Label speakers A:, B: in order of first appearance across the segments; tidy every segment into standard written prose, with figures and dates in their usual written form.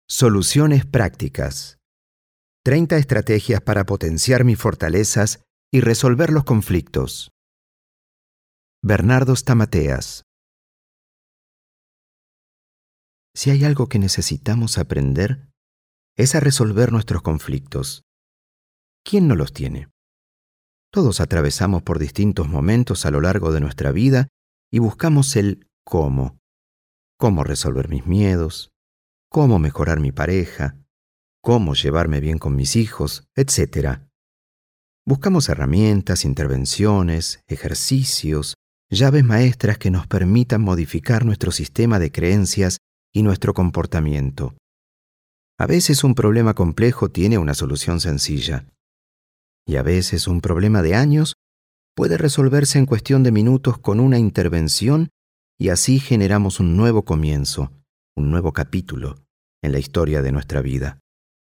A: Soluciones prácticas. 30 estrategias para potenciar mis fortalezas y resolver los conflictos. Bernardo Stamateas. Si hay algo que necesitamos aprender, es a resolver nuestros conflictos. ¿Quién no los tiene? Todos atravesamos por distintos momentos a lo largo de nuestra vida y buscamos el cómo. Cómo resolver mis miedos, cómo mejorar mi pareja, cómo llevarme bien con mis hijos, etc. Buscamos herramientas, intervenciones, ejercicios, llaves maestras que nos permitan modificar nuestro sistema de creencias y nuestro comportamiento. A veces un problema complejo tiene una solución sencilla, y a veces un problema de años puede resolverse en cuestión de minutos con una intervención, y así generamos un nuevo comienzo, un nuevo capítulo en la historia de nuestra vida.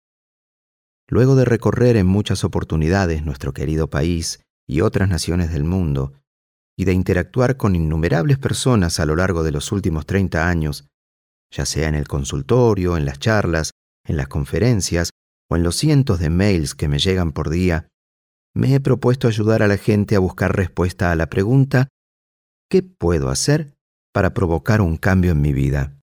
A: Luego de recorrer en muchas oportunidades nuestro querido país y otras naciones del mundo, y de interactuar con innumerables personas a lo largo de los últimos 30 años, ya sea en el consultorio, en las charlas, en las conferencias o en los cientos de mails que me llegan por día, me he propuesto ayudar a la gente a buscar respuesta a la pregunta: ¿qué puedo hacer para provocar un cambio en mi vida?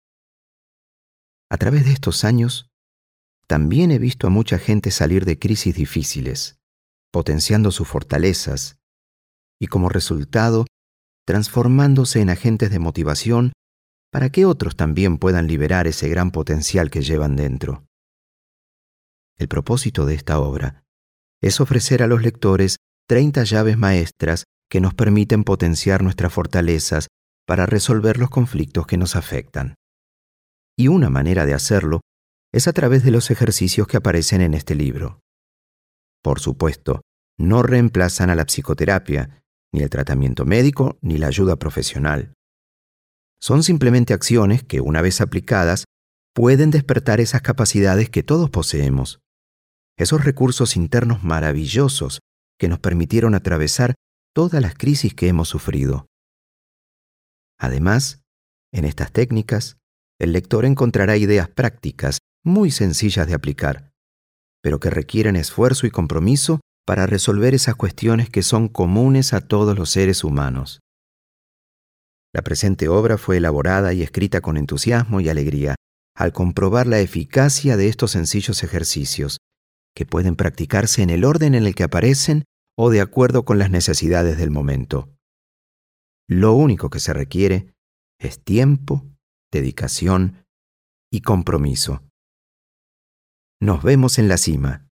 A: A través de estos años, también he visto a mucha gente salir de crisis difíciles, potenciando sus fortalezas y, como resultado, transformándose en agentes de motivación para que otros también puedan liberar ese gran potencial que llevan dentro. El propósito de esta obra es ofrecer a los lectores 30 llaves maestras que nos permiten potenciar nuestras fortalezas para resolver los conflictos que nos afectan. Y una manera de hacerlo es a través de los ejercicios que aparecen en este libro. Por supuesto, no reemplazan a la psicoterapia, ni el tratamiento médico, ni la ayuda profesional. Son simplemente acciones que, una vez aplicadas, pueden despertar esas capacidades que todos poseemos, esos recursos internos maravillosos que nos permitieron atravesar todas las crisis que hemos sufrido. Además, en estas técnicas, el lector encontrará ideas prácticas muy sencillas de aplicar, pero que requieren esfuerzo y compromiso para resolver esas cuestiones que son comunes a todos los seres humanos. La presente obra fue elaborada y escrita con entusiasmo y alegría al comprobar la eficacia de estos sencillos ejercicios, que pueden practicarse en el orden en el que aparecen o de acuerdo con las necesidades del momento. Lo único que se requiere es tiempo, dedicación y compromiso. Nos vemos en la cima.